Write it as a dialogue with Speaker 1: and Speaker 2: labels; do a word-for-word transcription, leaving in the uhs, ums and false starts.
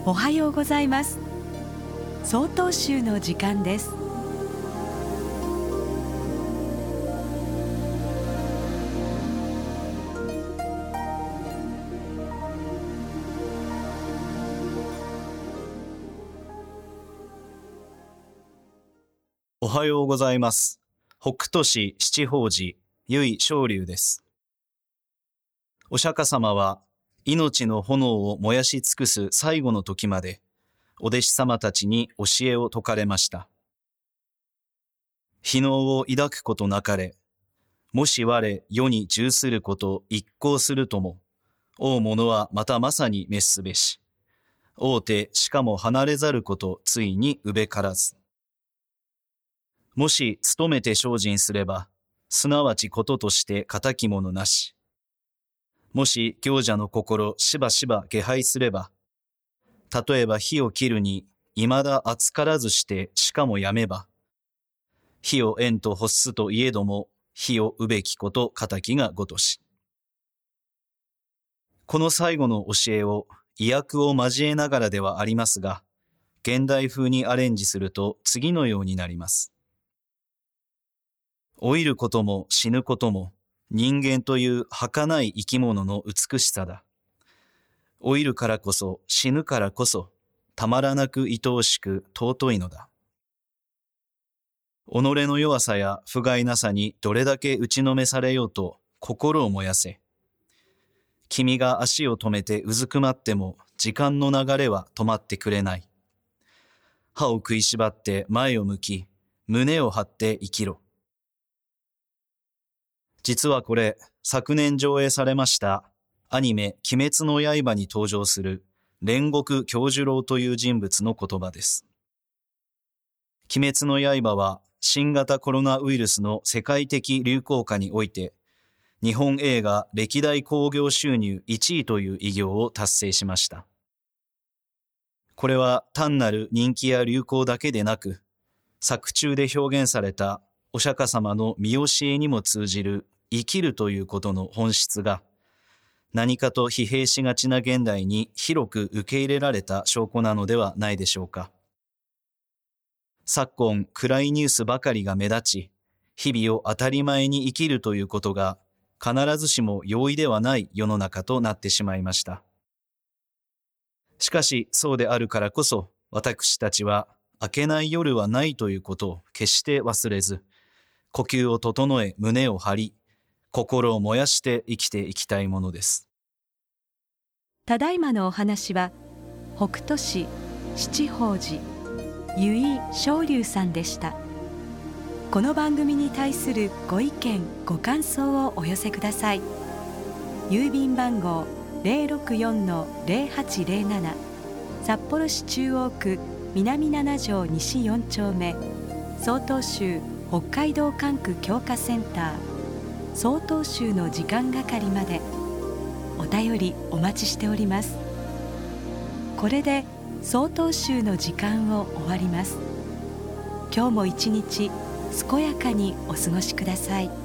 Speaker 1: おはようございます。曹洞宗の時間です。
Speaker 2: おはようございます。北斗市七宝寺由正龍です。お釈迦様は命の炎を燃やし尽くす最後の時までお弟子様たちに教えを説かれました。非能を抱くことなかれ、もし我世に従すること一行するとも、王者はまたまさに滅すべし。王手しかも離れざることついにうべからず。もし努めて精進すれば、すなわちこととして敵ものなし。もし行者の心しばしば下拝すれば、例えば火を切るに未だ熱からずしてしかもやめば、火を縁と欲すといえども火をうべきこと敵がごとし。この最後の教えを意訳を交えながらではありますが、現代風にアレンジすると次のようになります。老いることも死ぬことも人間という儚い生き物の美しさだ。老いるからこそ死ぬからこそたまらなく愛おしく尊いのだ。己の弱さや不甲斐なさにどれだけ打ちのめされようと心を燃やせ。君が足を止めてうずくまっても時間の流れは止まってくれない。歯を食いしばって前を向き、胸を張って生きろ。実はこれ、昨年上映されましたアニメ鬼滅の刃に登場する煉獄杏寿郎という人物の言葉です。鬼滅の刃は新型コロナウイルスの世界的流行下において、日本映画歴代興行収入いちいという偉業を達成しました。これは単なる人気や流行だけでなく、作中で表現されたお釈迦様の見教えにも通じる生きるということの本質が、何かと疲弊しがちな現代に広く受け入れられた証拠なのではないでしょうか。昨今、暗いニュースばかりが目立ち、日々を当たり前に生きるということが必ずしも容易ではない世の中となってしまいました。しかし、そうであるからこそ、私たちは明けない夜はないということを決して忘れず、呼吸を整え胸を張り、心を燃やして生きていきたいものです。
Speaker 1: ただいまのお話は北斗市七宝寺由井正龍さんでした。この番組に対するご意見ご感想をお寄せください。郵便番号 ゼロろくよんのゼロはちゼロなな 札幌市中央区南なな条西よん丁目、曹洞宗北海道管区強化センター曹洞宗の時間係まで。お便りお待ちしております。これで曹洞宗の時間を終わります。今日も一日健やかにお過ごしください。